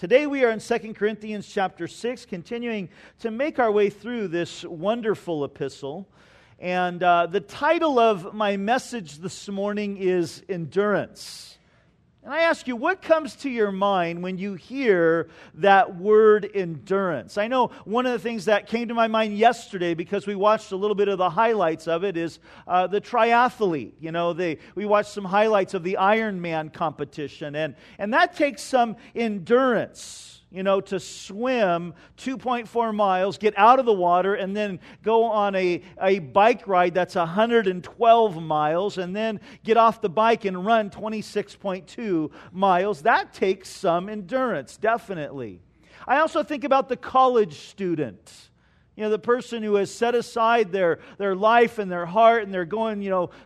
Today we are in 2 Corinthians chapter 6, continuing to make our way through this wonderful epistle. And the title of my message this morning is Endurance. And I ask you, what comes to your mind when you hear that word endurance? I know one of the things that came to my mind yesterday, because we watched a little bit of the highlights of it, is the triathlete. You know, we watched some highlights of the Ironman competition, and that takes some endurance. You know, to swim 2.4 miles, get out of the water, and then go on a bike ride that's 112 miles, and then get off the bike and run 26.2 miles. That takes some endurance, definitely. I also think about the college student. You know, the person who has set aside their life and their heart, and they're going,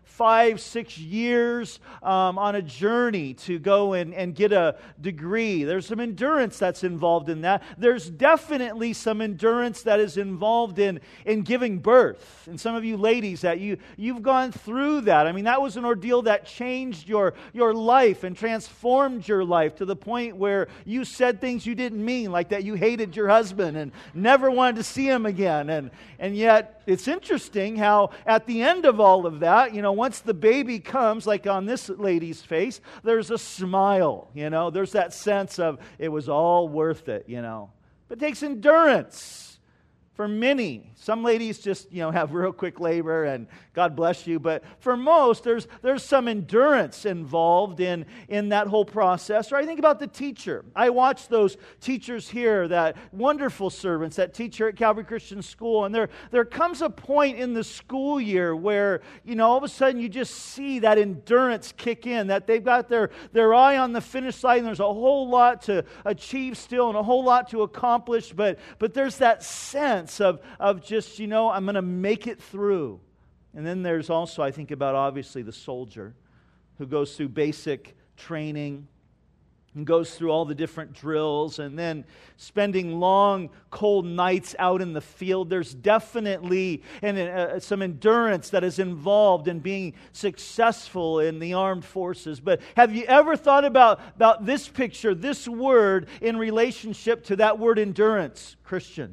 5-6 years on a journey to go and get a degree. There's some endurance that's involved in that. There's definitely some endurance that is involved in giving birth. And some of you ladies, that you've gone through that. I mean, that was an ordeal that changed your life and transformed your life to the point where you said things you didn't mean, like that you hated your husband and never wanted to see him again. And yet, it's interesting how at the end of all of that, once the baby comes, like on this lady's face, there's a smile, there's that sense of it was all worth it, But it takes endurance. For many, some ladies just, have real quick labor, and God bless you. But for most, there's some endurance involved in that whole process. Or I think about the teacher. I watch those teachers here, that wonderful servants that teach here at Calvary Christian School. And there comes a point in the school year where, all of a sudden you just see that endurance kick in, that they've got their eye on the finish line, and there's a whole lot to achieve still and a whole lot to accomplish. But there's that sense of just, I'm going to make it through. And then there's also, I think about obviously the soldier who goes through basic training and goes through all the different drills, and then spending long, cold nights out in the field. There's definitely some endurance that is involved in being successful in the armed forces. But have you ever thought about this picture, this word, in relationship to that word endurance? Christian.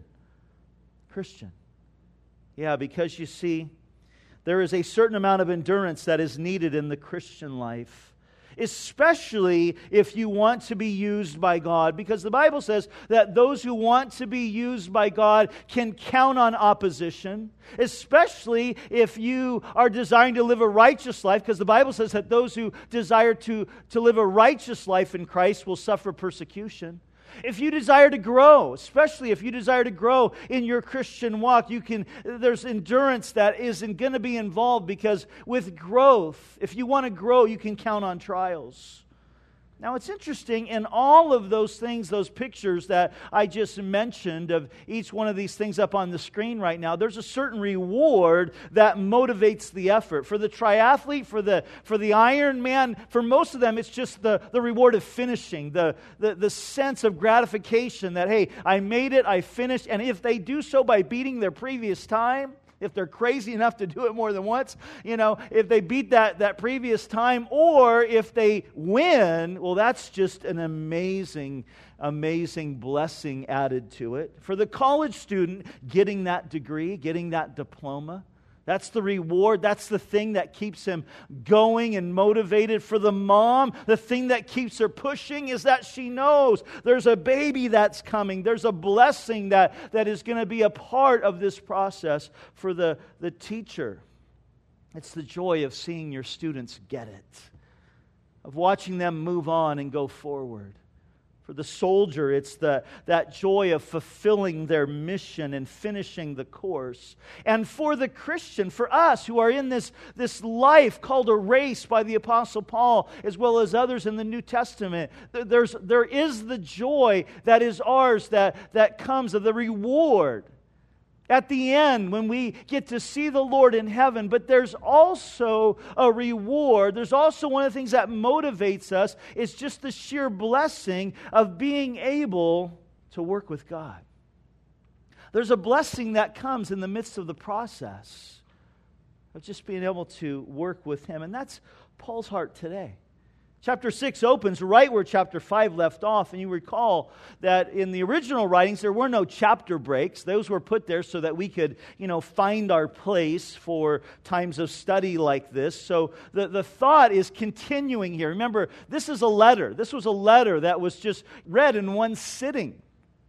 Yeah, because you see, there is a certain amount of endurance that is needed in the Christian life, especially if you want to be used by God, because the Bible says that those who want to be used by God can count on opposition, especially if you are desiring to live a righteous life, because the Bible says that those who desire to live a righteous life in Christ will suffer persecution. If you desire to grow, especially if you desire to grow in your Christian walk, there's endurance that isn't going to be involved, because with growth, if you want to grow, you can count on trials. Now, it's interesting, in all of those things, those pictures that I just mentioned of each one of these things up on the screen right now, there's a certain reward that motivates the effort. For the triathlete, for the Ironman, for most of them, it's just the reward of finishing, the sense of gratification that, hey, I made it, I finished, and if they do so by beating their previous time, if they're crazy enough to do it more than once, if they beat that previous time, or if they win, well, that's just an amazing blessing added to it. For the college student, getting that degree, getting that diploma, that's the reward. That's the thing that keeps him going and motivated. For the mom, the thing that keeps her pushing is that she knows there's a baby that's coming. There's a blessing that is going to be a part of this process. For the teacher, it's the joy of seeing your students get it, of watching them move on and go forward. For the soldier, it's that joy of fulfilling their mission and finishing the course. And for the Christian, for us who are in this life called a race by the Apostle Paul, as well as others in the New Testament, there is the joy that is ours, that comes of the reward at the end when we get to see the Lord in heaven. But there's also a reward. There's also one of the things that motivates us is just the sheer blessing of being able to work with God. There's a blessing that comes in the midst of the process of just being able to work with Him. And that's Paul's heart today. Chapter 6 opens right where chapter 5 left off, and you recall that in the original writings there were no chapter breaks. Those were put there so that we could, find our place for times of study like this. So the thought is continuing here. Remember, this is a letter. This was a letter that was just read in one sitting.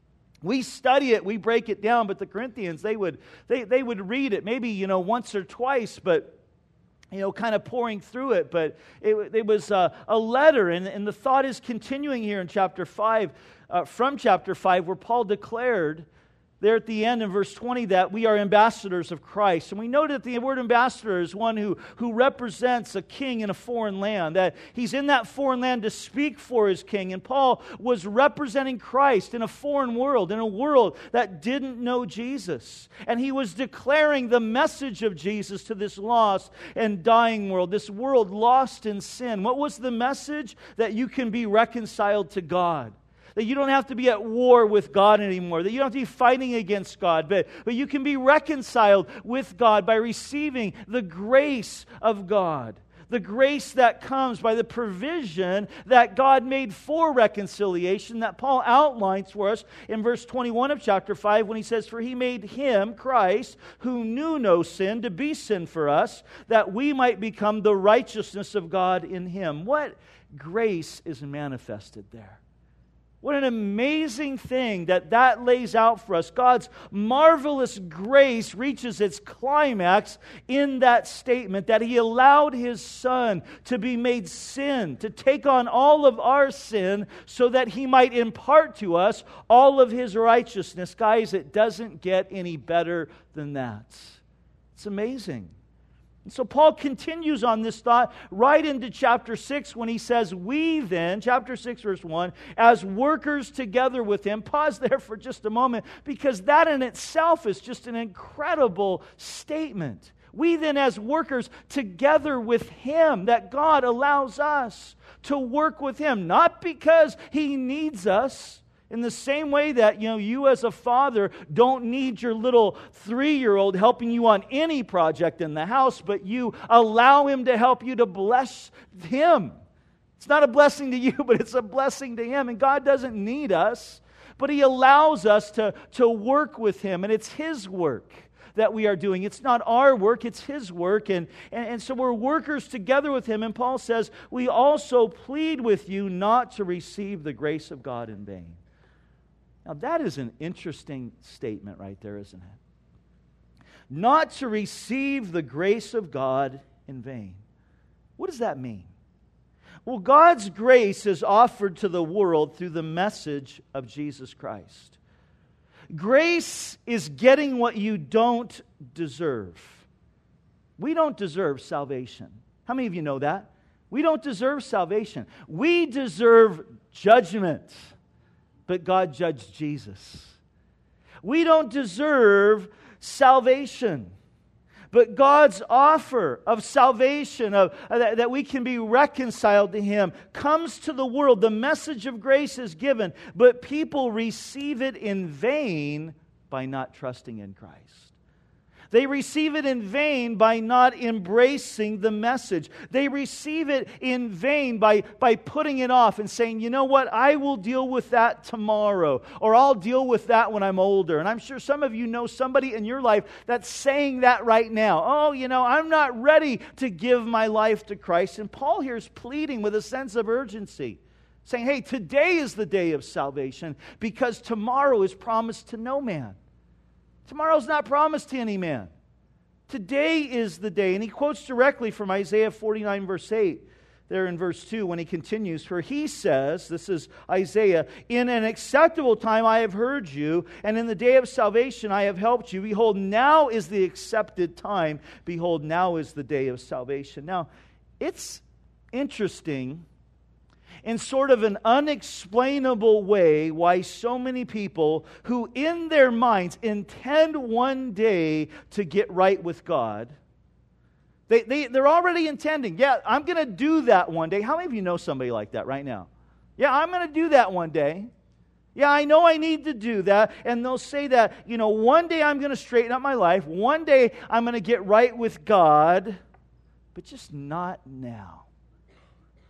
We study it, we break it down, but the Corinthians, they would read it maybe, once or twice, but kind of pouring through it, but it was a letter, and the thought is continuing here in chapter 5, from chapter 5, where Paul declared there at the end in verse 20 that we are ambassadors of Christ. And we know that the word ambassador is one who represents a king in a foreign land, that he's in that foreign land to speak for his king. And Paul was representing Christ in a foreign world, in a world that didn't know Jesus. And he was declaring the message of Jesus to this lost and dying world, this world lost in sin. What was the message? That you can be reconciled to God. That you don't have to be at war with God anymore. That you don't have to be fighting against God. But you can be reconciled with God by receiving the grace of God. The grace that comes by the provision that God made for reconciliation that Paul outlines for us in verse 21 of chapter 5 when he says, "For he made him, Christ, who knew no sin, to be sin for us, that we might become the righteousness of God in him." What grace is manifested there? What an amazing thing that lays out for us. God's marvelous grace reaches its climax in that statement that He allowed His Son to be made sin, to take on all of our sin so that He might impart to us all of His righteousness. Guys, it doesn't get any better than that. It's amazing. And so Paul continues on this thought right into chapter 6 when he says, "We then," chapter 6 verse 1, "as workers together with him." Pause there for just a moment, because that in itself is just an incredible statement. We then as workers together with him, that God allows us to work with him, not because he needs us, in the same way that, you as a father don't need your little 3-year-old helping you on any project in the house, but you allow him to help you to bless him. It's not a blessing to you, but it's a blessing to him. And God doesn't need us, but he allows us to work with him. And it's his work that we are doing. It's not our work, it's his work. And so we're workers together with him. And Paul says, "We also plead with you not to receive the grace of God in vain." Now, that is an interesting statement right there, isn't it? Not to receive the grace of God in vain. What does that mean? Well, God's grace is offered to the world through the message of Jesus Christ. Grace is getting what you don't deserve. We don't deserve salvation. How many of you know that? We don't deserve salvation. We deserve judgment. But God judged Jesus. We don't deserve salvation. But God's offer of salvation, that we can be reconciled to Him, comes to the world. The message of grace is given, but people receive it in vain by not trusting in Christ. They receive it in vain by not embracing the message. They receive it in vain by putting it off and saying, "You know what, I will deal with that tomorrow," or "I'll deal with that when I'm older." And I'm sure some of you know somebody in your life that's saying that right now. "Oh, I'm not ready to give my life to Christ." And Paul here is pleading with a sense of urgency, saying, hey, today is the day of salvation, because tomorrow is promised to no man. Tomorrow's not promised to any man. Today is the day. And he quotes directly from Isaiah 49 verse 8. There in verse 2 when he continues, "For he says," this is Isaiah, "In an acceptable time I have heard you, and in the day of salvation I have helped you. Behold, now is the accepted time. Behold, now is the day of salvation." Now, it's interesting in sort of an unexplainable way why so many people who in their minds intend one day to get right with God, they're already intending, "Yeah, I'm going to do that one day." How many of you know somebody like that right now? "Yeah, I'm going to do that one day. Yeah, I know I need to do that." And they'll say that, one day I'm going to straighten up my life. One day I'm going to get right with God. But just not now.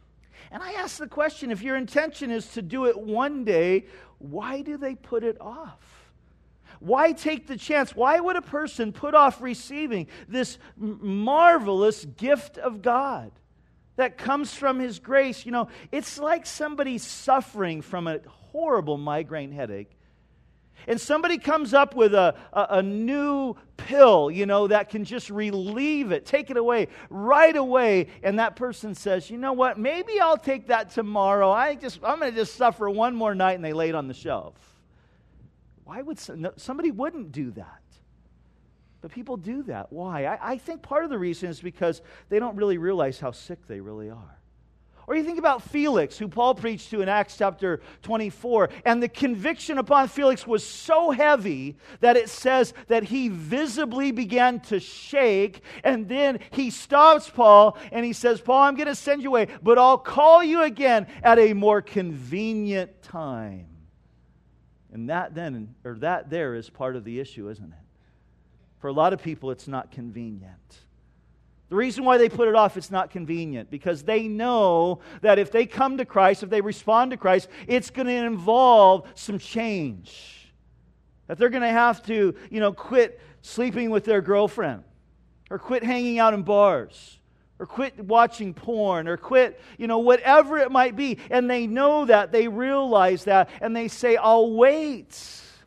And I ask the question, if your intention is to do it one day, why do they put it off? Why take the chance? Why would a person put off receiving this marvelous gift of God that comes from His grace? You know, it's like somebody suffering from a horrible migraine headache, and somebody comes up with a new pill, you know, that can just relieve it, take it away right away, and that person says, you know what, maybe I'll take that tomorrow. I'm going to just suffer one more night, and they lay it on the shelf. Why would somebody wouldn't do that? But people do that. Why? I think part of the reason is because they don't really realize how sick they really are. Or you think about Felix, who Paul preached to in Acts chapter 24, and the conviction upon Felix was so heavy that it says that he visibly began to shake, and then he stops Paul, and he says, Paul, I'm going to send you away, but I'll call you again at a more convenient time. And that there is part of the issue, isn't it? For a lot of people, it's not convenient. The reason why they put it off, it's not convenient, because they know that if they come to Christ, if they respond to Christ, it's going to involve some change. That they're going to have to, quit sleeping with their girlfriend, or quit hanging out in bars, or quit watching porn, or quit, whatever it might be. And they know that, they realize that, and they say, I'll wait.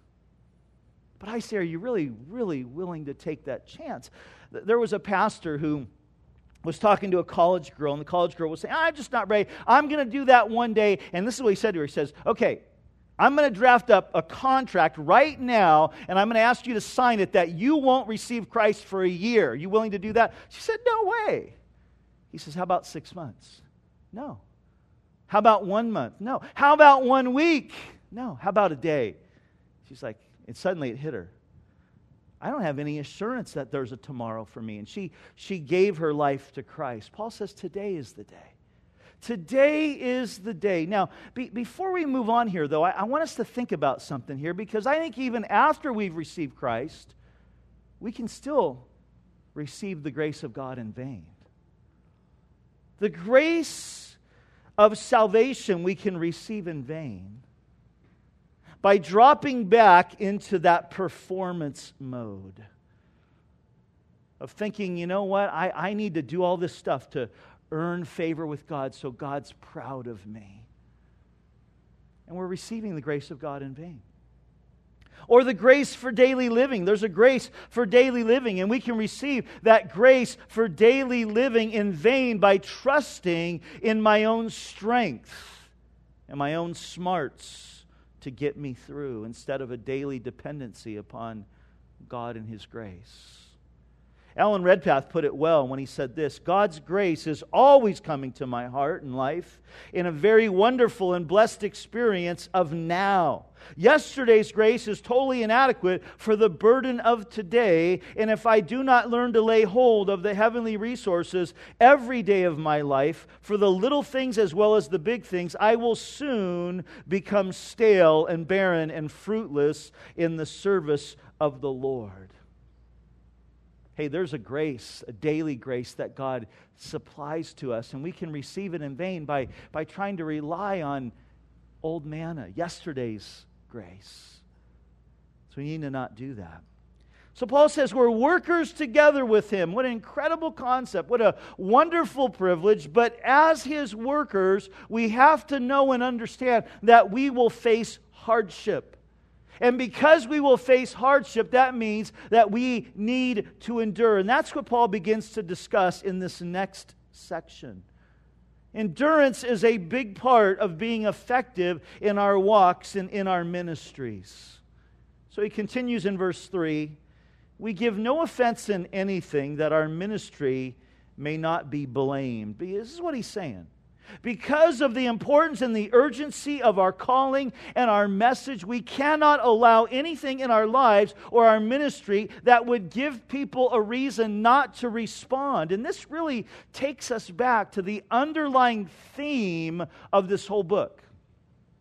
But I say, are you really, really willing to take that chance? There was a pastor who was talking to a college girl, and the college girl was saying, I'm just not ready. I'm going to do that one day. And this is what he said to her. He says, okay, I'm going to draft up a contract right now, and I'm going to ask you to sign it that you won't receive Christ for a year. Are you willing to do that? She said, no way. He says, how about 6 months? No. How about 1 month? No. How about 1 week? No. How about a day? She's like, and suddenly it hit her. I don't have any assurance that there's a tomorrow for me. And she gave her life to Christ. Paul says today is the day. Today is the day. Now, before we move on here, though, I want us to think about something here, because I think even after we've received Christ, we can still receive the grace of God in vain. The grace of salvation we can receive in vain by dropping back into that performance mode of thinking, you know what, I need to do all this stuff to earn favor with God so God's proud of me. And we're receiving the grace of God in vain. Or the grace for daily living. There's a grace for daily living, and we can receive that grace for daily living in vain by trusting in my own strength and my own smarts to get me through, instead of a daily dependency upon God and His grace. Alan Redpath put it well when he said this: God's grace is always coming to my heart and life in a very wonderful and blessed experience of now. Yesterday's grace is totally inadequate for the burden of today, and if I do not learn to lay hold of the heavenly resources every day of my life, for the little things as well as the big things, I will soon become stale and barren and fruitless in the service of the Lord. Hey, there's a grace, a daily grace that God supplies to us, and we can receive it in vain by trying to rely on old manna, yesterday's grace. So we need to not do that. So Paul says we're workers together with Him. What an incredible concept. What a wonderful privilege. But as His workers, we have to know and understand that we will face hardship. And because we will face hardship, that means that we need to endure. And that's what Paul begins to discuss in this next section. Endurance is a big part of being effective in our walks and in our ministries. So he continues in verse 3, we give no offense in anything that our ministry may not be blamed. This is what he's saying. Because of the importance and the urgency of our calling and our message, we cannot allow anything in our lives or our ministry that would give people a reason not to respond. And this really takes us back to the underlying theme of this whole book.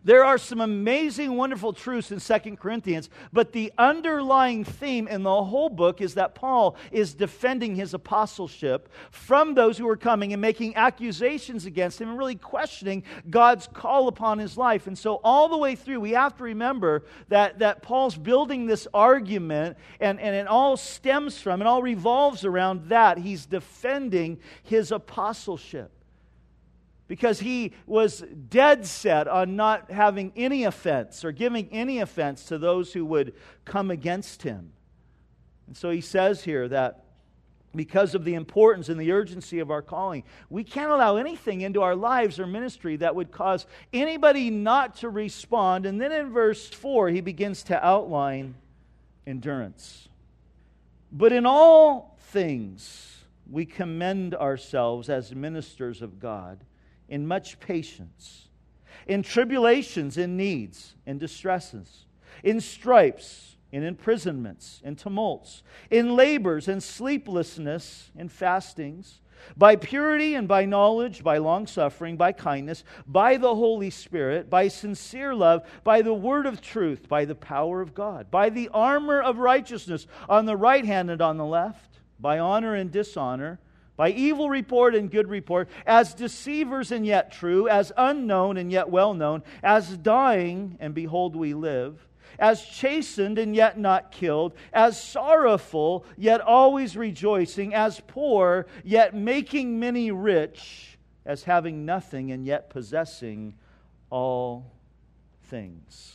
There are some amazing, wonderful truths in 2 Corinthians, but the underlying theme in the whole book is that Paul is defending his apostleship from those who are coming and making accusations against him and really questioning God's call upon his life. And so all the way through, we have to remember that Paul's building this argument, and it all stems from, it all revolves around that. He's defending his apostleship, because he was dead set on not having any offense or giving any offense to those who would come against him. And so he says here that because of the importance and the urgency of our calling, we can't allow anything into our lives or ministry that would cause anybody not to respond. And then in verse 4, he begins to outline endurance. But in all things, we commend ourselves as ministers of God, in much patience, in tribulations, in needs, in distresses, in stripes, in imprisonments, in tumults, in labors, in sleeplessness, in fastings, by purity and by knowledge, by long-suffering, by kindness, by the Holy Spirit, by sincere love, by the word of truth, by the power of God, by the armor of righteousness on the right hand and on the left, by honor and dishonor, by evil report and good report, as deceivers and yet true, as unknown and yet well known, as dying and behold we live, as chastened and yet not killed, as sorrowful yet always rejoicing, as poor yet making many rich, as having nothing and yet possessing all things.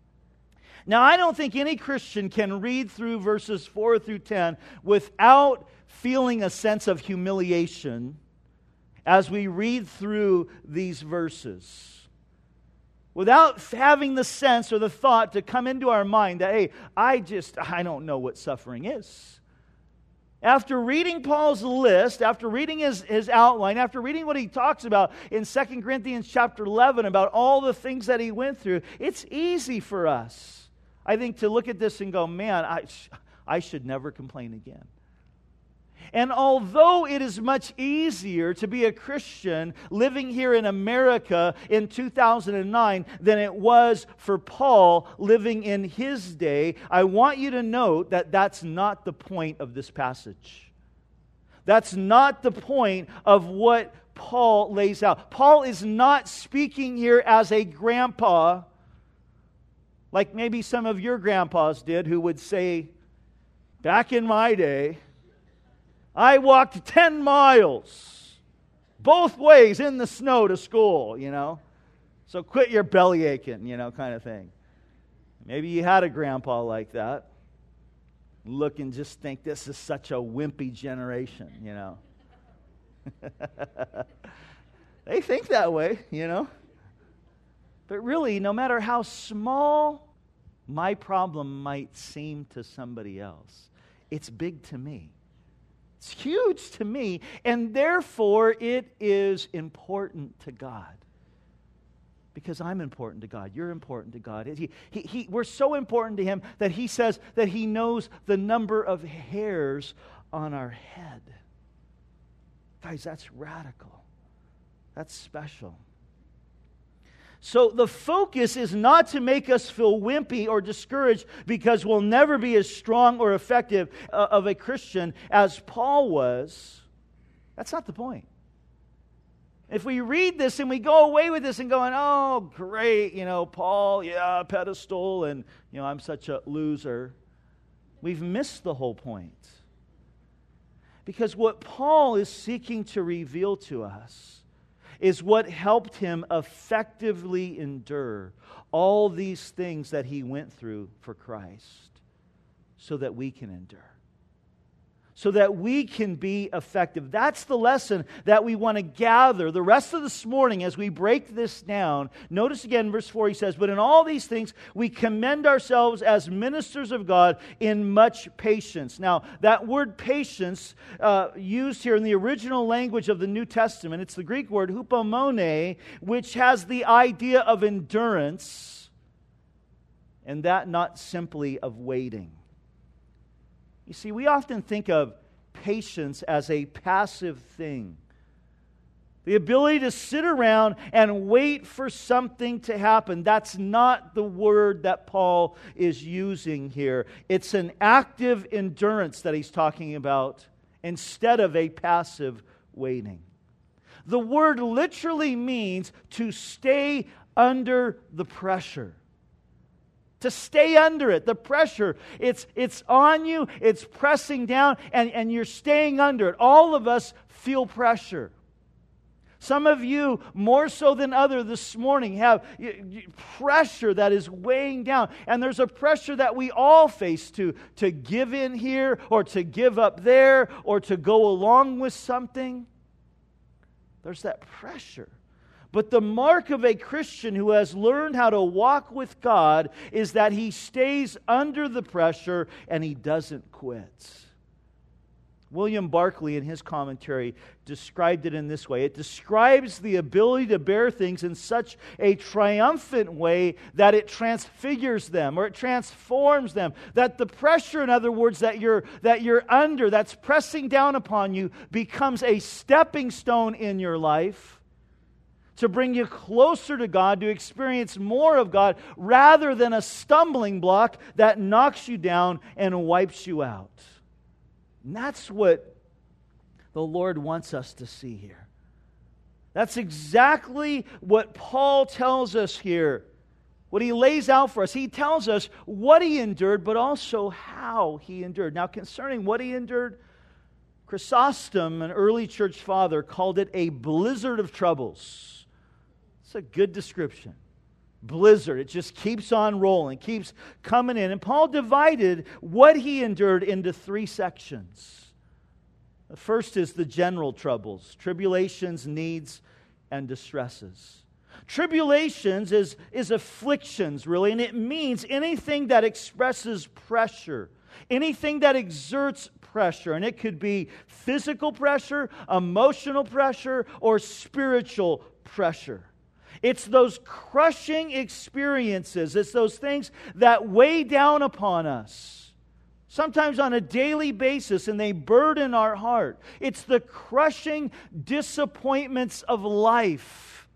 Now, I don't think any Christian can read through verses 4 through 10 without feeling a sense of humiliation as we read through these verses, without having the sense or the thought to come into our mind that, hey, I don't know what suffering is. After reading Paul's list, after reading his outline, after reading what he talks about in 2 Corinthians chapter 11 about all the things that he went through, it's easy for us, I think, to look at this and go, man, I should never complain again. And although it is much easier to be a Christian living here in America in 2009 than it was for Paul living in his day, I want you to note that that's not the point of this passage. That's not the point of what Paul lays out. Paul is not speaking here as a grandpa, like maybe some of your grandpas did, who would say, back in my day, I walked 10 miles both ways in the snow to school, So quit your belly aching, kind of thing. Maybe you had a grandpa like that. Look and just think, this is such a wimpy generation, They think that way, But really, no matter how small my problem might seem to somebody else, it's big to me. It's huge to me, and therefore it is important to God. Because I'm important to God. You're important to God. We're so important to Him that He says that He knows the number of hairs on our head. Guys, that's radical. That's special. So the focus is not to make us feel wimpy or discouraged because we'll never be as strong or effective of a Christian as Paul was. That's not the point. If we read this and we go away with this and going, oh, great, Paul, yeah, pedestal, and, I'm such a loser, we've missed the whole point. Because what Paul is seeking to reveal to us is what helped him effectively endure all these things that he went through for Christ, so that we can endure, so that we can be effective. That's the lesson that we want to gather the rest of this morning as we break this down. Notice again, verse 4, he says, but in all these things we commend ourselves as ministers of God in much patience. Now, that word patience used here in the original language of the New Testament, it's the Greek word hupomone, which has the idea of endurance, and that not simply of waiting. You see, we often think of patience as a passive thing. The ability to sit around and wait for something to happen. That's not the word that Paul is using here. It's an active endurance that he's talking about instead of a passive waiting. The word literally means to stay under the pressure. To stay under it, the pressure. It's on you, it's pressing down, and you're staying under it. All of us feel pressure. Some of you, more so than others this morning, have pressure that is weighing down. And there's a pressure that we all face to give in here, or to give up there, or to go along with something. There's that pressure. But the mark of a Christian who has learned how to walk with God is that he stays under the pressure and he doesn't quit. William Barclay, in his commentary, described it in this way. It describes the ability to bear things in such a triumphant way that it transfigures them, or it transforms them. That the pressure, in other words, that you're under, that's pressing down upon you, becomes a stepping stone in your life to bring you closer to God, to experience more of God, rather than a stumbling block that knocks you down and wipes you out. And that's what the Lord wants us to see here. That's exactly what Paul tells us here. What he lays out for us. He tells us what he endured, but also how he endured. Now, concerning what he endured, Chrysostom, an early church father, called it a blizzard of troubles. It's a good description. Blizzard. It just keeps on rolling, keeps coming in. And Paul divided what he endured into 3 sections. The first is the general troubles, tribulations, needs, and distresses. Tribulations is afflictions, really, and it means anything that expresses pressure, anything that exerts pressure. And it could be physical pressure, emotional pressure, or spiritual pressure. It's those crushing experiences. It's those things that weigh down upon us, sometimes on a daily basis, and they burden our heart. It's the crushing disappointments of life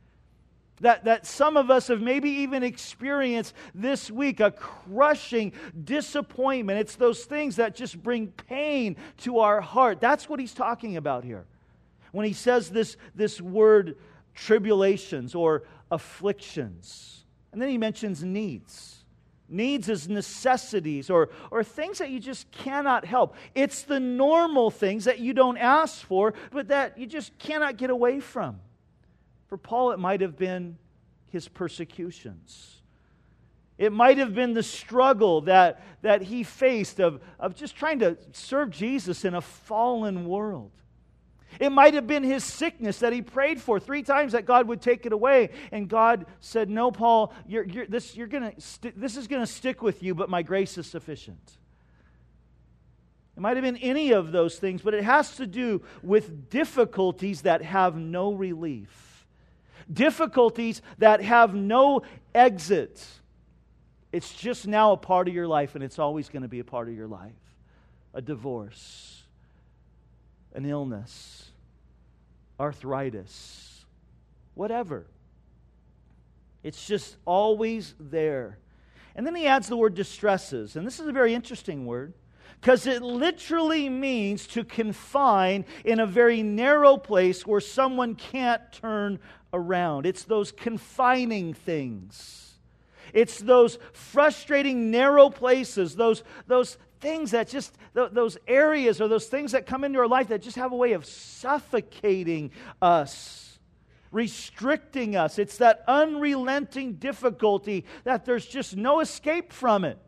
that some of us have maybe even experienced this week, a crushing disappointment. It's those things that just bring pain to our heart. That's what he's talking about here when he says this word tribulations or afflictions. And then he mentions needs. Needs is necessities or things that you just cannot help. It's the normal things that you don't ask for, but that you just cannot get away from. For Paul, it might have been his persecutions. It might have been the struggle that he faced of just trying to serve Jesus in a fallen world. It might have been his sickness that he prayed for 3 times that God would take it away. And God said, no, Paul, this is going to stick with you, but my grace is sufficient. It might have been any of those things, but it has to do with difficulties that have no relief. Difficulties that have no exit. It's just now a part of your life, and it's always going to be a part of your life. A divorce, an illness, arthritis, whatever. It's just always there. And then he adds the word distresses. And this is a very interesting word because it literally means to confine in a very narrow place where someone can't turn around. It's those confining things. It's those frustrating narrow places, those things that just, those areas or those things that come into our life that just have a way of suffocating us, restricting us. It's that unrelenting difficulty that there's just no escape from it.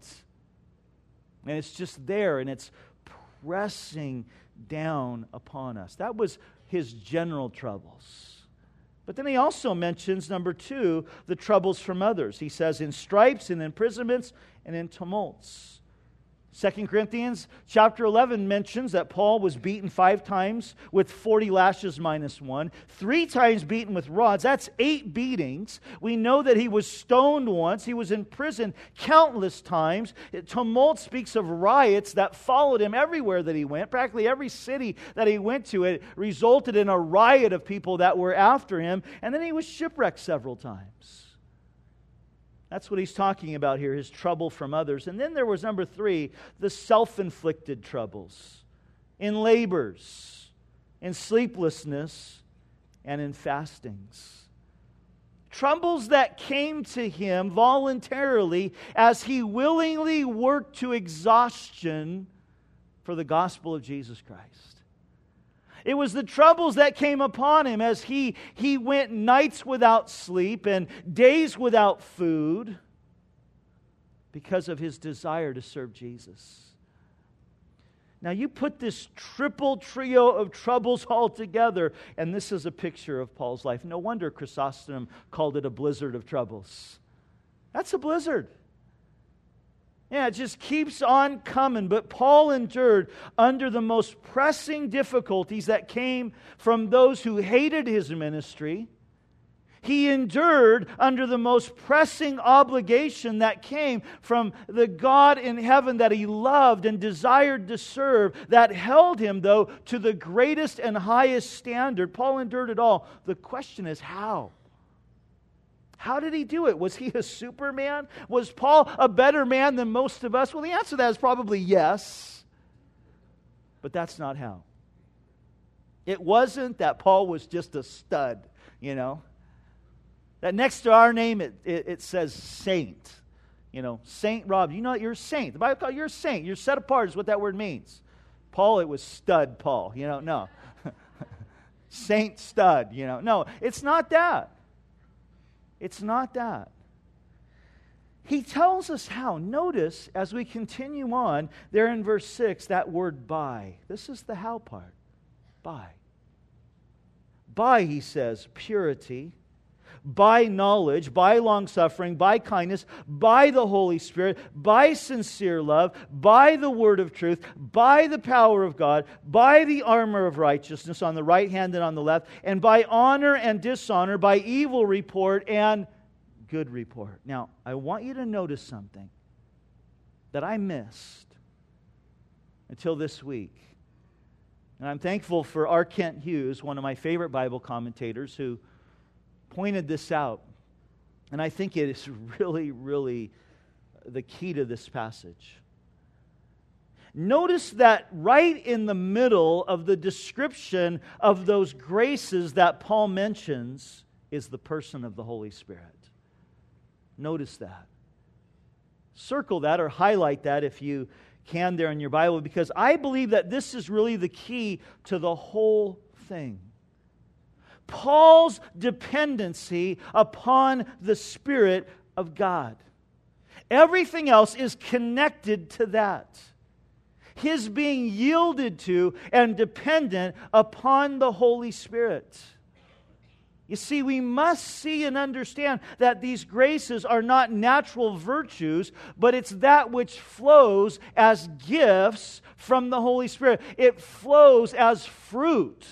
And it's just there, and it's pressing down upon us. That was his general troubles. But then he also mentions, number 2, the troubles from others. He says, in stripes, in imprisonments, and in tumults. 2 Corinthians chapter 11 mentions that Paul was beaten 5 times with 40 lashes minus 1, 3 times beaten with rods. That's 8 beatings. We know that he was stoned once. He was in prison countless times. Tumult speaks of riots that followed him everywhere that he went. Practically every city that he went to, it resulted in a riot of people that were after him. And then he was shipwrecked several times. That's what he's talking about here, his trouble from others. And then there was number 3, the self-inflicted troubles in labors, in sleeplessness, and in fastings. Troubles that came to him voluntarily as he willingly worked to exhaustion for the gospel of Jesus Christ. It was the troubles that came upon him as he went nights without sleep and days without food because of his desire to serve Jesus. Now you put this triple trio of troubles all together, and this is a picture of Paul's life. No wonder Chrysostom called it a blizzard of troubles. That's a blizzard. Yeah, it just keeps on coming. But Paul endured under the most pressing difficulties that came from those who hated his ministry. He endured under the most pressing obligation that came from the God in heaven that he loved and desired to serve, that held him, though, to the greatest and highest standard. Paul endured it all. The question is, how? How did he do it? Was he a Superman? Was Paul a better man than most of us? Well, the answer to that is probably yes. But that's not how. It wasn't that Paul was just a stud, you know. That next to our name, it says saint. You know, Saint Rob. You know you're a saint. The Bible calls you're a saint. You're set apart is what that word means. Paul, it was stud Paul. You know, no. Saint stud, you know. No, it's not that. It's not that. He tells us how. Notice, as we continue on, there in verse 6, that word by. This is the how part. By. By, he says, purity, by knowledge, by long-suffering, by kindness, by the Holy Spirit, by sincere love, by the word of truth, by the power of God, by the armor of righteousness on the right hand and on the left, and by honor and dishonor, by evil report and good report. Now, I want you to notice something that I missed until this week. And I'm thankful for R. Kent Hughes, one of my favorite Bible commentators, who pointed this out. And I think it is really, really the key to this passage. Notice that right in the middle of the description of those graces that Paul mentions is the person of the Holy Spirit. Notice that. Circle that or highlight that if you can there in your Bible, because I believe that this is really the key to the whole thing. Paul's dependency upon the Spirit of God. Everything else is connected to that. His being yielded to and dependent upon the Holy Spirit. You see, we must see and understand that these graces are not natural virtues, but it's that which flows as gifts from the Holy Spirit. It flows as fruit.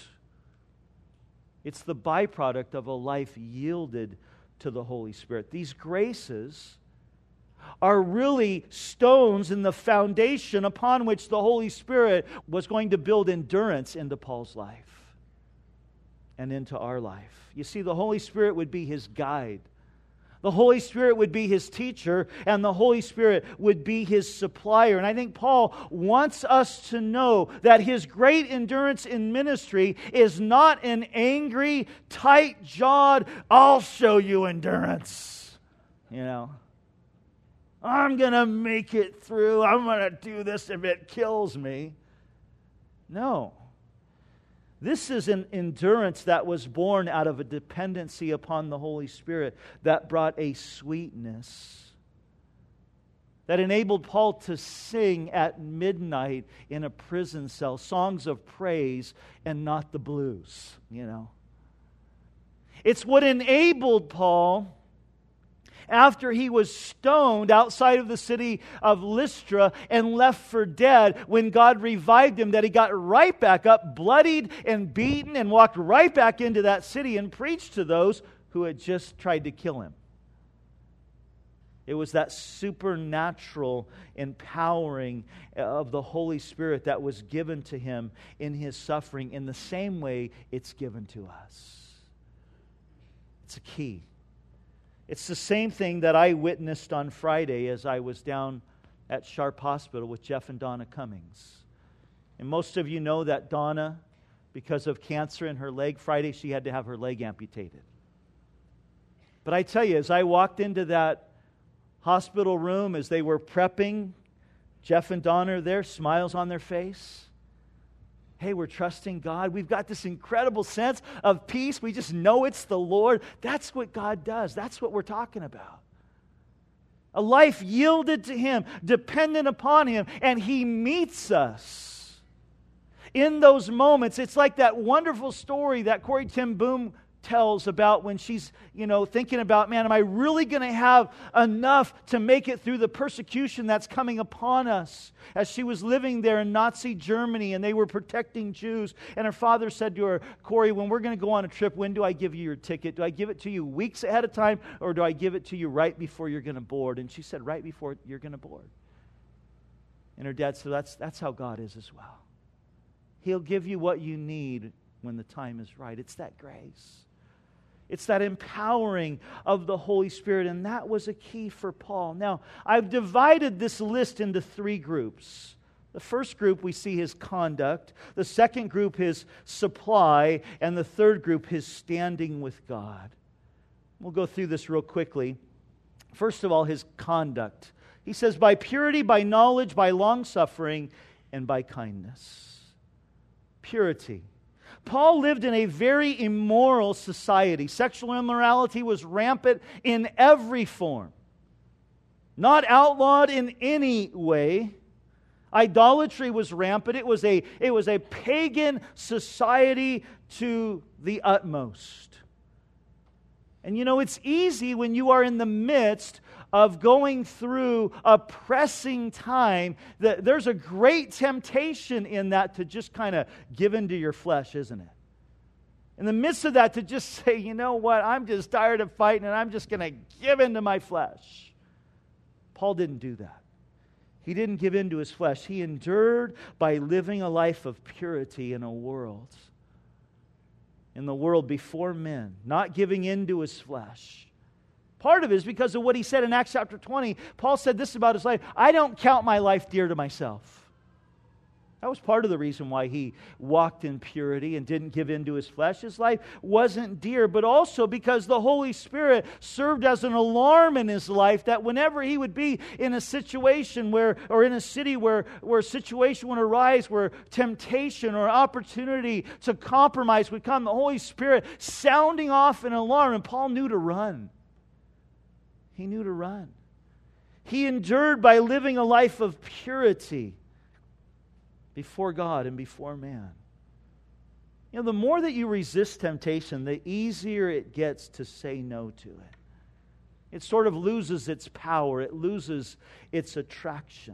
It's the byproduct of a life yielded to the Holy Spirit. These graces are really stones in the foundation upon which the Holy Spirit was going to build endurance into Paul's life and into our life. You see, the Holy Spirit would be his guide. The Holy Spirit would be his teacher, and the Holy Spirit would be his supplier. And I think Paul wants us to know that his great endurance in ministry is not an angry, tight-jawed, I'll show you endurance. You know, I'm going to make it through. I'm going to do this if it kills me. No. This is an endurance that was born out of a dependency upon the Holy Spirit that brought a sweetness that enabled Paul to sing at midnight in a prison cell songs of praise and not the blues, you know. It's what enabled Paul after he was stoned outside of the city of Lystra and left for dead, when God revived him, that he got right back up, bloodied and beaten, and walked right back into that city and preached to those who had just tried to kill him. It was that supernatural empowering of the Holy Spirit that was given to him in his suffering in the same way it's given to us. It's a key. It's the same thing that I witnessed on Friday as I was down at Sharp Hospital with Jeff and Donna Cummings. And most of you know that Donna, because of cancer in her leg, Friday she had to have her leg amputated. But I tell you, as I walked into that hospital room, as they were prepping, Jeff and Donna are there, smiles on their face. Hey, we're trusting God. We've got this incredible sense of peace. We just know it's the Lord. That's what God does. That's what we're talking about. A life yielded to Him, dependent upon Him, and He meets us in those moments. It's like that wonderful story that Corrie ten Boom tells about when she's, thinking about, man, am I really going to have enough to make it through the persecution that's coming upon us? As she was living there in Nazi Germany and they were protecting Jews, and her father said to her, Corrie, when we're going to go on a trip, when do I give you your ticket? Do I give it to you weeks ahead of time, or do I give it to you right before you're going to board? And she said, right before you're going to board. And her dad said, that's how God is as well. He'll give you what you need when the time is right. It's that grace. It's that empowering of the Holy Spirit, and that was a key for Paul. Now, I've divided this list into 3 groups. The first group, we see his conduct. The second group, his supply. And the third group, his standing with God. We'll go through this real quickly. First of all, his conduct. He says, by purity, by knowledge, by long-suffering, and by kindness. Purity. Paul lived in a very immoral society. Sexual immorality was rampant in every form. Not outlawed in any way. Idolatry was rampant. It was a pagan society to the utmost. And it's easy when you are in the midst of going through a pressing time, that there's a great temptation in that to just kind of give into your flesh, isn't it? In the midst of that, to just say, you know what, I'm just tired of fighting and I'm just going to give into my flesh. Paul didn't do that. He didn't give into his flesh. He endured by living a life of purity in the world before men, not giving into his flesh. Part of it is because of what he said in Acts chapter 20. Paul said this about his life: I don't count my life dear to myself. That was part of the reason why he walked in purity and didn't give in to his flesh. His life wasn't dear, but also because the Holy Spirit served as an alarm in his life, that whenever he would be in a situation or in a city where a situation would arise, where temptation or opportunity to compromise would come, the Holy Spirit sounding off an alarm, and Paul knew to run. He knew to run. He endured by living a life of purity before God and before man. The more that you resist temptation, the easier it gets to say no to it. It sort of loses its power. It loses its attraction.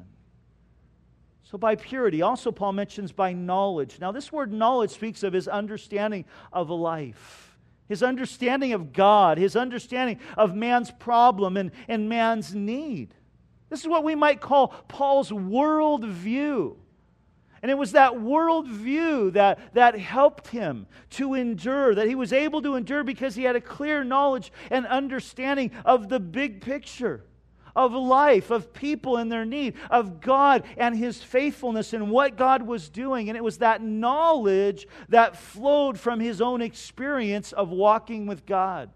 So by purity. Also, Paul mentions by knowledge. Now, this word knowledge speaks of his understanding of life. His understanding of God, his understanding of man's problem and man's need. This is what we might call Paul's worldview. And it was that worldview that helped him to endure, that he was able to endure because he had a clear knowledge and understanding of the big picture, of life, of people and their need, of God and His faithfulness and what God was doing. And it was that knowledge that flowed from his own experience of walking with God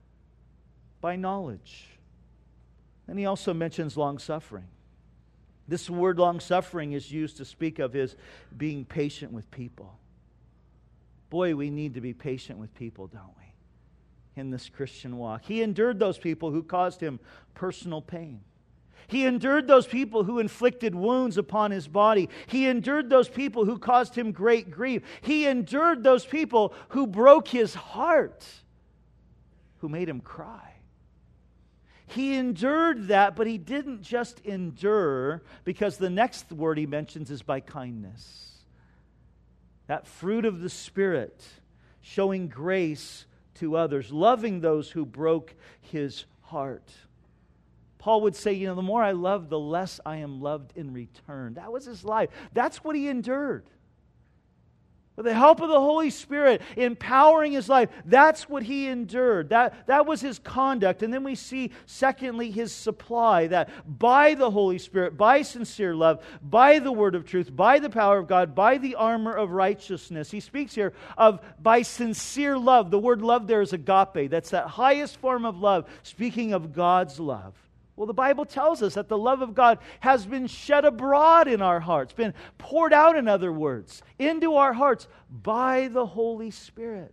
by knowledge. And he also mentions long-suffering. This word long-suffering is used to speak of his being patient with people. Boy, we need to be patient with people, don't we? In this Christian walk. He endured those people who caused him personal pain. He endured those people who inflicted wounds upon his body. He endured those people who caused him great grief. He endured those people who broke his heart, who made him cry. He endured that, but he didn't just endure, because the next word he mentions is by kindness. That fruit of the Spirit, showing grace to others, loving those who broke his heart. Paul would say, the more I love, the less I am loved in return. That was his life. That's what he endured. With the help of the Holy Spirit empowering his life, that's what he endured. That was his conduct. And then we see, secondly, his supply, that by the Holy Spirit, by sincere love, by the word of truth, by the power of God, by the armor of righteousness. He speaks here of by sincere love. The word love there is agape. That's that highest form of love, speaking of God's love. Well, the Bible tells us that the love of God has been shed abroad in our hearts, been poured out, in other words, into our hearts by the Holy Spirit.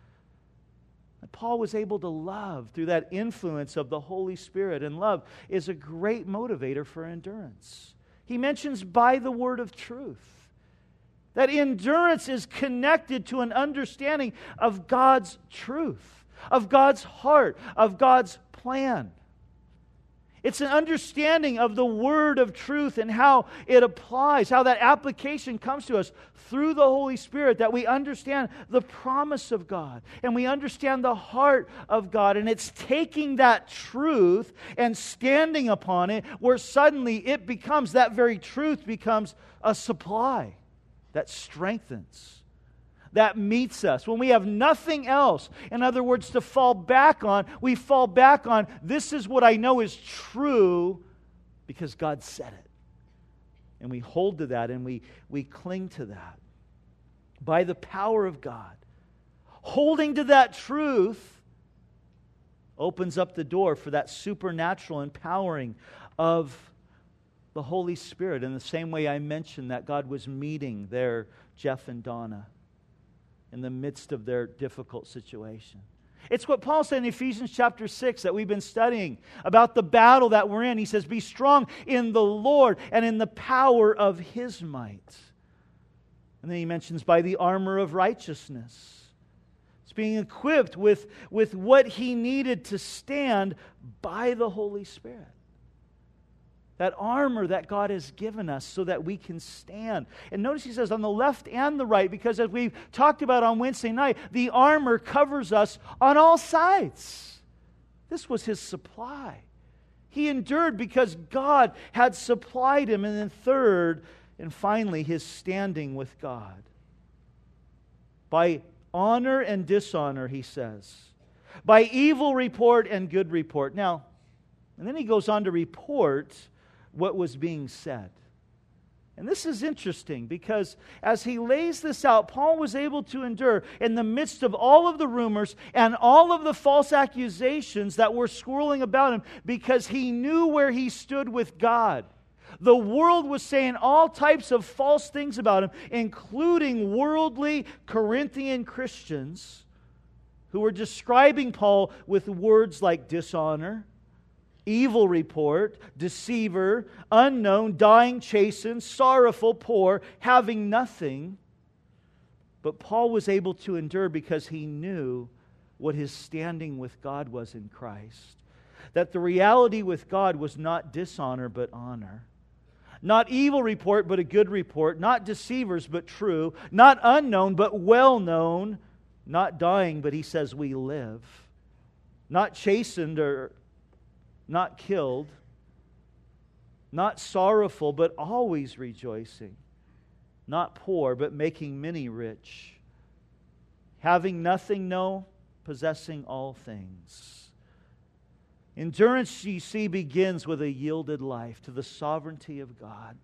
And Paul was able to love through that influence of the Holy Spirit, and love is a great motivator for endurance. He mentions by the word of truth. That endurance is connected to an understanding of God's truth, of God's heart, of God's plan. It's an understanding of the word of truth and how it applies, how that application comes to us through the Holy Spirit, that we understand the promise of God and we understand the heart of God. And it's taking that truth and standing upon it, where suddenly that very truth becomes a supply that strengthens, that meets us. When we have nothing else, in other words, to fall back on, we fall back on, this is what I know is true because God said it. And we hold to that and we cling to that. By the power of God, holding to that truth opens up the door for that supernatural empowering of the Holy Spirit, in the same way I mentioned that God was meeting there Jeff and Donna in the midst of their difficult situation. It's what Paul said in Ephesians chapter 6 that we've been studying about the battle that we're in. He says, be strong in the Lord and in the power of His might. And then he mentions by the armor of righteousness. It's being equipped with what he needed to stand by the Holy Spirit. That armor that God has given us so that we can stand. And notice he says on the left and the right, because as we've talked about on Wednesday night, the armor covers us on all sides. This was his supply. He endured because God had supplied him. And then third, and finally, his standing with God. By honor and dishonor, he says. By evil report and good report. Now, and then he goes on to report what was being said. And this is interesting because as he lays this out, Paul was able to endure in the midst of all of the rumors and all of the false accusations that were swirling about him, because he knew where he stood with God. The world was saying all types of false things about him, including worldly Corinthian Christians who were describing Paul with words like dishonor, evil report, deceiver, unknown, dying, chastened, sorrowful, poor, having nothing. But Paul was able to endure because he knew what his standing with God was in Christ. That the reality with God was not dishonor but honor. Not evil report but a good report. Not deceivers but true. Not unknown but well known. Not dying but he says we live. Not chastened or not killed, not sorrowful, but always rejoicing, not poor, but making many rich, having nothing, no, possessing all things. Endurance, you see, begins with a yielded life to the sovereignty of God.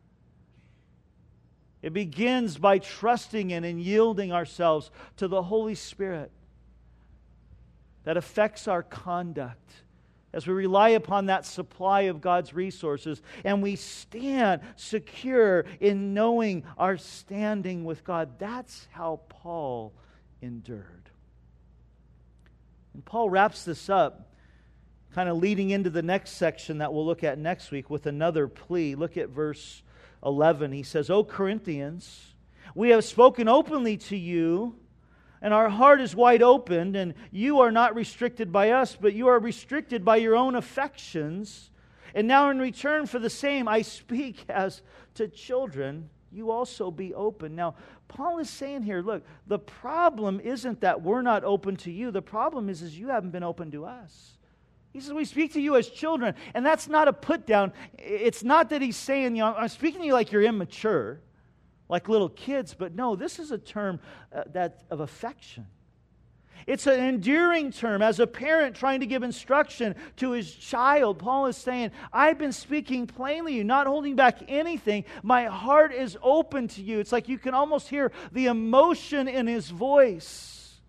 It begins by trusting in and yielding ourselves to the Holy Spirit that affects our conduct as we rely upon that supply of God's resources, and we stand secure in knowing our standing with God. That's how Paul endured. And Paul wraps this up, kind of leading into the next section that we'll look at next week with another plea. Look at verse 11. He says, O Corinthians, we have spoken openly to you and our heart is wide open, and you are not restricted by us, but you are restricted by your own affections. And now in return for the same, I speak as to children, you also be open. Now, Paul is saying here, look, the problem isn't that we're not open to you. The problem is you haven't been open to us. He says, we speak to you as children, and that's not a put down. It's not that he's saying, I'm speaking to you like you're immature, like little kids, but no, this is a term that of affection. It's an endearing term. As a parent trying to give instruction to his child, Paul is saying, I've been speaking plainly to you, not holding back anything. My heart is open to you. It's like you can almost hear the emotion in his voice.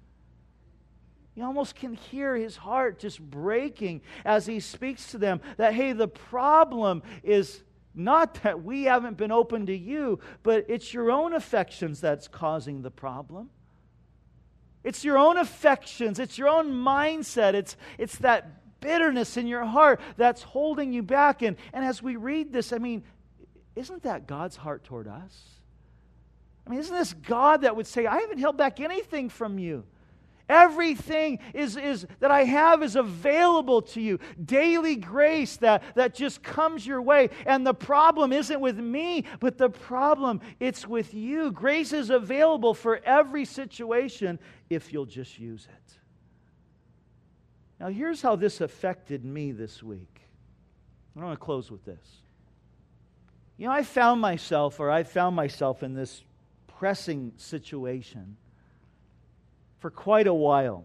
You almost can hear his heart just breaking as he speaks to them. That, hey, the problem is not that we haven't been open to you, but it's your own affections that's causing the problem. It's your own affections. It's your own mindset. It's that bitterness in your heart that's holding you back. And as we read this, I mean, isn't that God's heart toward us? I mean, isn't this God that would say, I haven't held back anything from you. Everything is that I have is available to you. Daily grace that just comes your way. And the problem isn't with me, but the problem, it's with you. Grace is available for every situation if you'll just use it. Now, here's how this affected me this week. I want to close with this. You know, I found myself in this pressing situation for quite a while.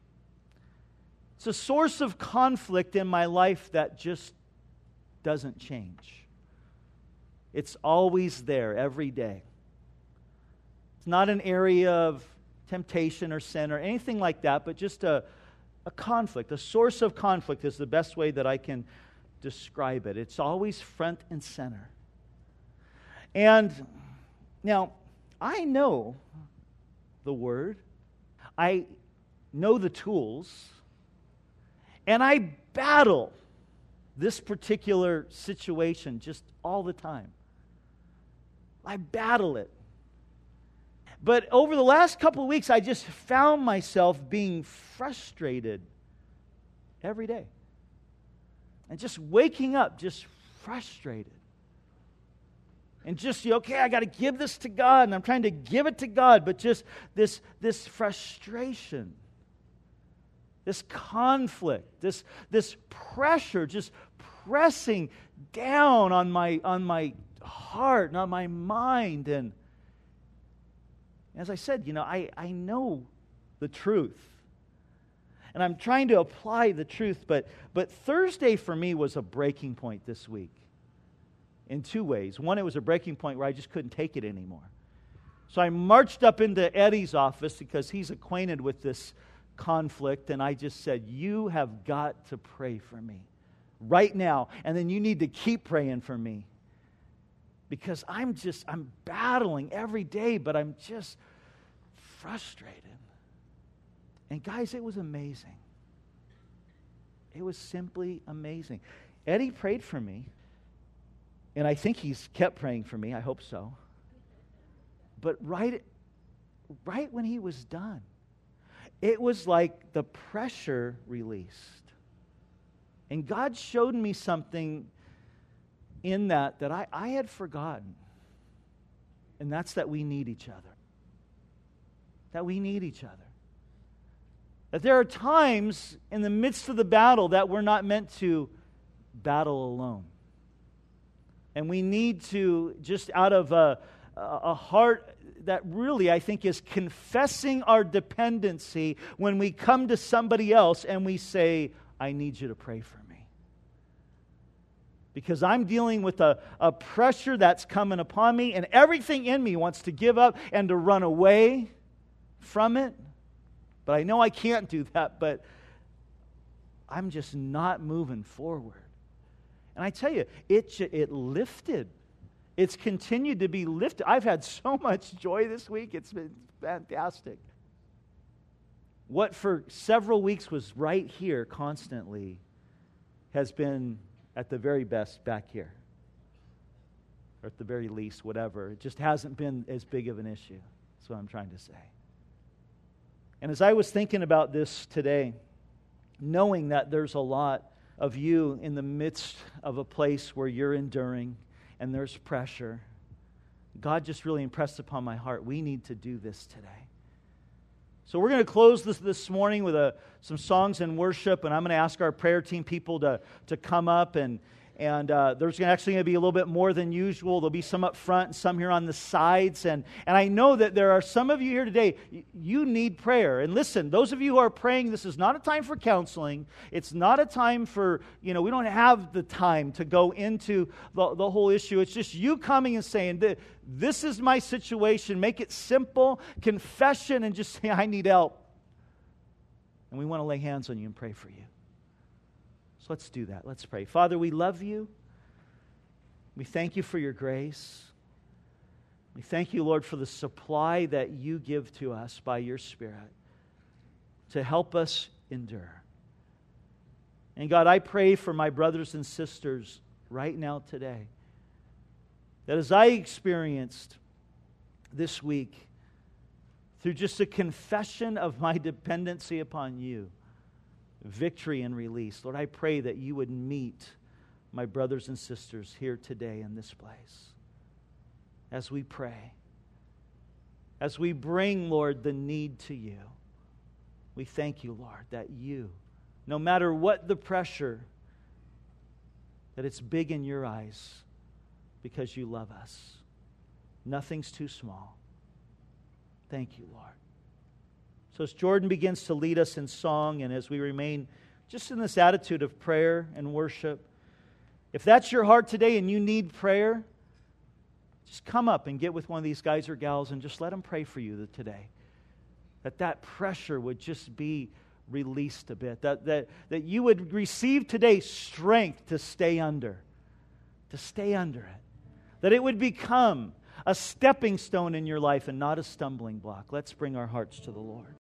It's a source of conflict in my life that just doesn't change. It's always there every day. It's not an area of temptation or sin or anything like that, but just a conflict. A source of conflict is the best way that I can describe it. It's always front and center. And now, I know the Word. I know the tools, and I battle this particular situation just all the time. I battle it. But over the last couple of weeks, I just found myself being frustrated every day. And just waking up just frustrated. And just, okay, I got to give this to God, and I'm trying to give it to God, but just this frustration, this conflict, this pressure just pressing down on my heart and on my mind. And as I said, I know the truth. And I'm trying to apply the truth, but Thursday for me was a breaking point this week. In two ways. One, it was a breaking point where I just couldn't take it anymore. So I marched up into Eddie's office because he's acquainted with this conflict, and I just said, you have got to pray for me right now, and then you need to keep praying for me because I'm battling every day, but I'm just frustrated. And guys, it was amazing. It was simply amazing. Eddie prayed for me. And I think he's kept praying for me. I hope so. But right when he was done, it was like the pressure released. And God showed me something in that I had forgotten. And that's that we need each other. That we need each other. That there are times in the midst of the battle that we're not meant to battle alone. And we need to, just out of a heart that really, I think, is confessing our dependency when we come to somebody else and we say, I need you to pray for me. Because I'm dealing with a pressure that's coming upon me, and everything in me wants to give up and to run away from it. But I know I can't do that, but I'm just not moving forward. And I tell you, it lifted. It's continued to be lifted. I've had so much joy this week. It's been fantastic. What for several weeks was right here constantly has been at the very best back here. Or at the very least, whatever. It just hasn't been as big of an issue. That's what I'm trying to say. And as I was thinking about this today, knowing that there's a lot of you in the midst of a place where you're enduring and there's pressure, God just really impressed upon my heart, we need to do this today. So we're going to close this morning with some songs and worship, and I'm going to ask our prayer team people to come up, and there's actually going to be a little bit more than usual. There'll be some up front and some here on the sides, and I know that there are some of you here today, you need prayer. And listen, those of you who are praying, this is not a time for counseling. It's not a time for, we don't have the time to go into the whole issue. It's just you coming and saying, this is my situation. Make it simple, confession, and just say, I need help. And we want to lay hands on you and pray for you. So let's do that. Let's pray. Father, we love you. We thank you for your grace. We thank you, Lord, for the supply that you give to us by your Spirit to help us endure. And God, I pray for my brothers and sisters right now today, that as I experienced this week, through just a confession of my dependency upon you, victory and release, Lord, I pray that you would meet my brothers and sisters here today in this place. As we pray, as we bring, Lord, the need to you, we thank you, Lord, that you, no matter what the pressure, that it's big in your eyes because you love us. Nothing's too small. Thank you, Lord. So as Jordan begins to lead us in song, and as we remain just in this attitude of prayer and worship, if that's your heart today and you need prayer, just come up and get with one of these guys or gals and just let them pray for you today. That pressure would just be released a bit. That you would receive today strength to stay under it. That it would become a stepping stone in your life and not a stumbling block. Let's bring our hearts to the Lord.